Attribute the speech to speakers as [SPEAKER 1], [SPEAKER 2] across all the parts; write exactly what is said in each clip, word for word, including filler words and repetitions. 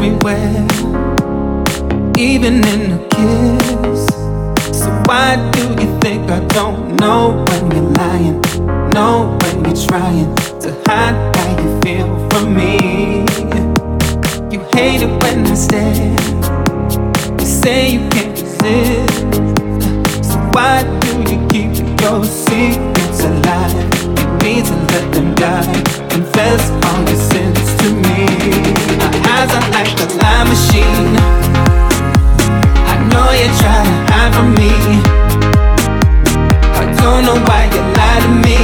[SPEAKER 1] everywhere, even in a kiss. So why do you think I don't know when you're lying? Know when you're trying to hide how you feel from me. You hate it when I stare. You say you can't resist. So why do you keep your secrets alive? You need to let them die. Confess all your sins to me. My eyes are like a lie machine. I know you try to hide from me. I don't know why you lie to me.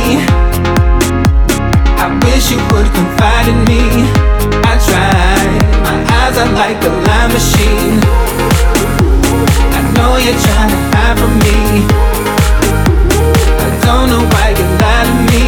[SPEAKER 1] I wish you would confide in me. I tried. My eyes are like a lie machine. I know you try to hide from me. I don't know why you lie to me.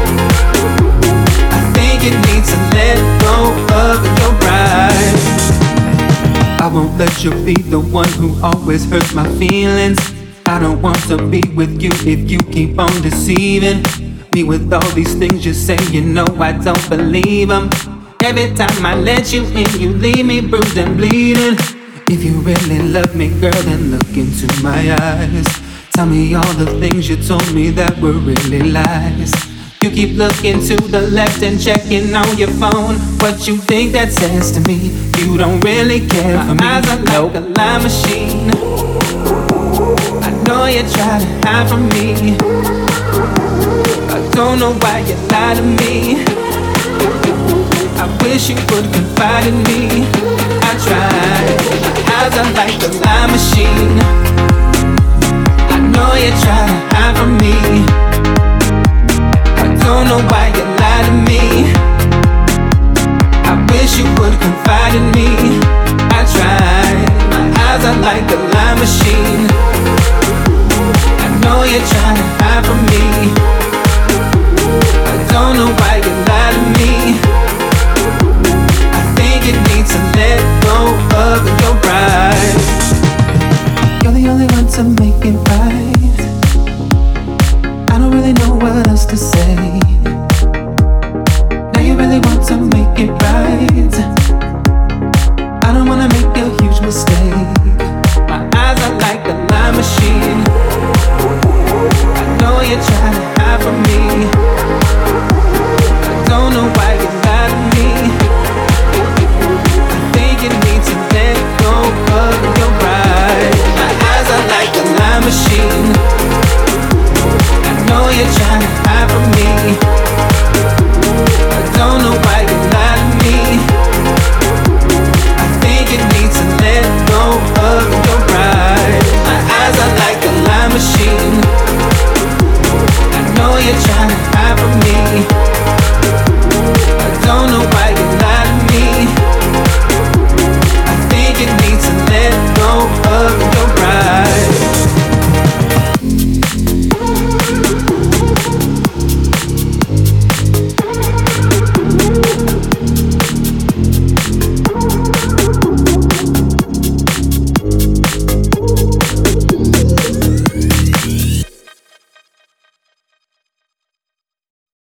[SPEAKER 1] I think you need to let go of your pride. I won't let you be the one who always hurts my feelings. I don't want to be with you if you keep on deceiving me with all these things you say. You know I don't believe them. Every time I let you in, you leave me bruised and bleeding. If you really love me, girl, then look into my eyes. Tell me all the things you told me that were really lies. You keep looking to the left and checking on your phone. What you think that says to me? You don't really care for me. My eyes are like a lie machine. I know you try to hide from me. I don't know why you lie to me. I wish you would confide in me. I tried. My eyes are like a lie machine. I know you try to hide from me. I don't know why you lie to me. I wish you would confide in me. I tried. My eyes are like a lie machine. I know you try to hide